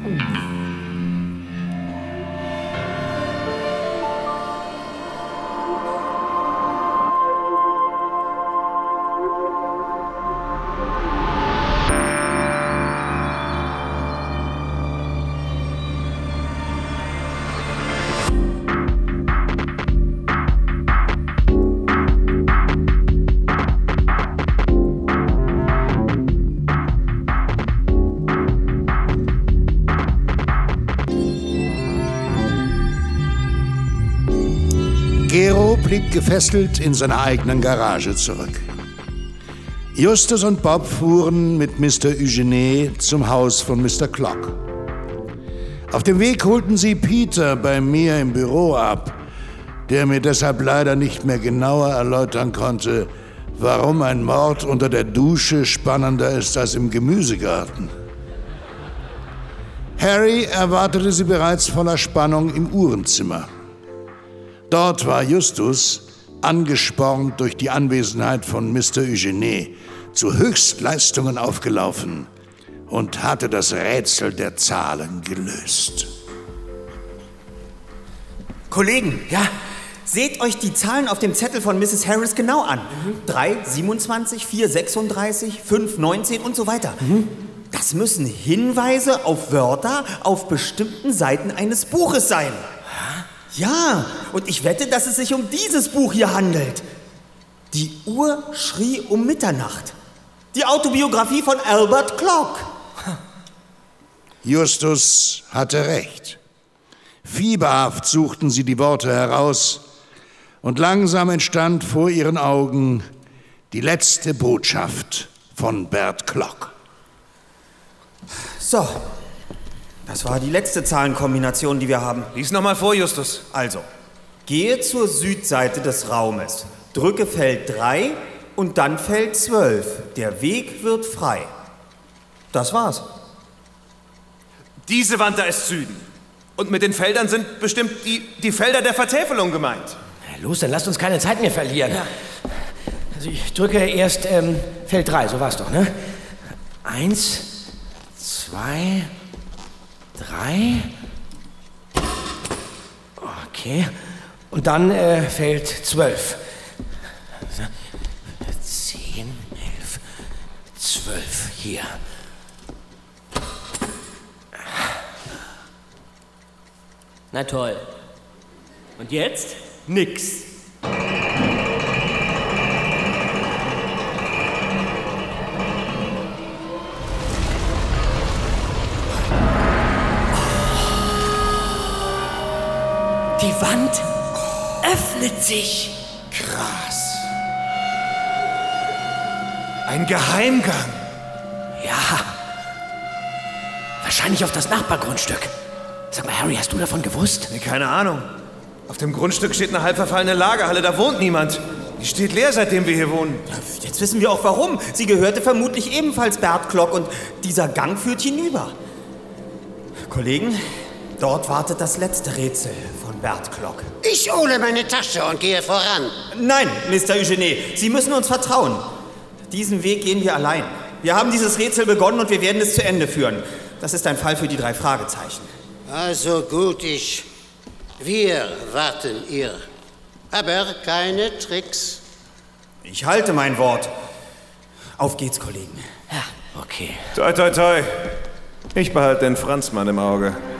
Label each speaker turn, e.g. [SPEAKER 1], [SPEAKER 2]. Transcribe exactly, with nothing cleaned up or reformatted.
[SPEAKER 1] Gero blieb gefesselt in seiner eigenen Garage zurück. Justus und Bob fuhren mit Mister Eugene zum Haus von Mister Clock. Auf dem Weg holten sie Peter bei mir im Büro ab, der mir deshalb leider nicht mehr genauer erläutern konnte, warum ein Mord unter der Dusche spannender ist als im Gemüsegarten. Harry erwartete sie bereits voller Spannung im Uhrenzimmer. Dort war Justus, angespornt durch die Anwesenheit von Mister Eugene, zu Höchstleistungen aufgelaufen und hatte das Rätsel der Zahlen gelöst.
[SPEAKER 2] Kollegen, ja, seht euch die Zahlen auf dem Zettel von Misses Harris genau an. Mhm. drei, siebenundzwanzig, vier, sechsunddreißig, fünf, neunzehn und so weiter. Mhm. Das müssen Hinweise auf Wörter auf bestimmten Seiten eines Buches sein. Ja, und ich wette, dass es sich um dieses Buch hier handelt. Die Uhr schrie um Mitternacht. Die Autobiografie von Albert Clock.
[SPEAKER 1] Justus hatte recht. Fieberhaft suchten sie die Worte heraus und langsam entstand vor ihren Augen die letzte Botschaft von Bert Clock.
[SPEAKER 2] So. Das war die letzte Zahlenkombination, die wir haben.
[SPEAKER 3] Lies nochmal vor, Justus.
[SPEAKER 2] Also, gehe zur Südseite des Raumes, drücke Feld drei und dann Feld zwölf. Der Weg wird frei. Das war's.
[SPEAKER 3] Diese Wand da ist Süden. Und mit den Feldern sind bestimmt die, die Felder der Vertäfelung gemeint.
[SPEAKER 4] Na los, dann lasst uns keine Zeit mehr verlieren. Ja. Also ich drücke erst ähm, Feld drei, so war's doch, ne? Eins, zwei... Drei. Okay. Und dann äh, Feld zwölf. Zehn, elf, zwölf. Hier.
[SPEAKER 5] Na toll. Und jetzt? Nix.
[SPEAKER 4] Die Wand öffnet sich.
[SPEAKER 3] Krass. Ein Geheimgang.
[SPEAKER 4] Ja. Wahrscheinlich auf das Nachbargrundstück. Sag mal, Harry, hast du davon gewusst?
[SPEAKER 3] Nee, keine Ahnung. Auf dem Grundstück steht eine halb verfallene Lagerhalle, da wohnt niemand. Die steht leer, seitdem wir hier wohnen.
[SPEAKER 2] Jetzt wissen wir auch warum. Sie gehörte vermutlich ebenfalls Bert Clock und dieser Gang führt hinüber. Kollegen, dort wartet das letzte Rätsel von Bert Clock.
[SPEAKER 6] Ich hole meine Tasche und gehe voran.
[SPEAKER 2] Nein, Mister Eugene, Sie müssen uns vertrauen. Diesen Weg gehen wir allein. Wir haben dieses Rätsel begonnen und wir werden es zu Ende führen. Das ist ein Fall für die drei Fragezeichen.
[SPEAKER 6] Also gut, ich... Wir warten ihr. Aber keine Tricks.
[SPEAKER 2] Ich halte mein Wort. Auf geht's, Kollegen.
[SPEAKER 4] Ja, okay.
[SPEAKER 3] Toi, toi, toi. Ich behalte den Franzmann im Auge.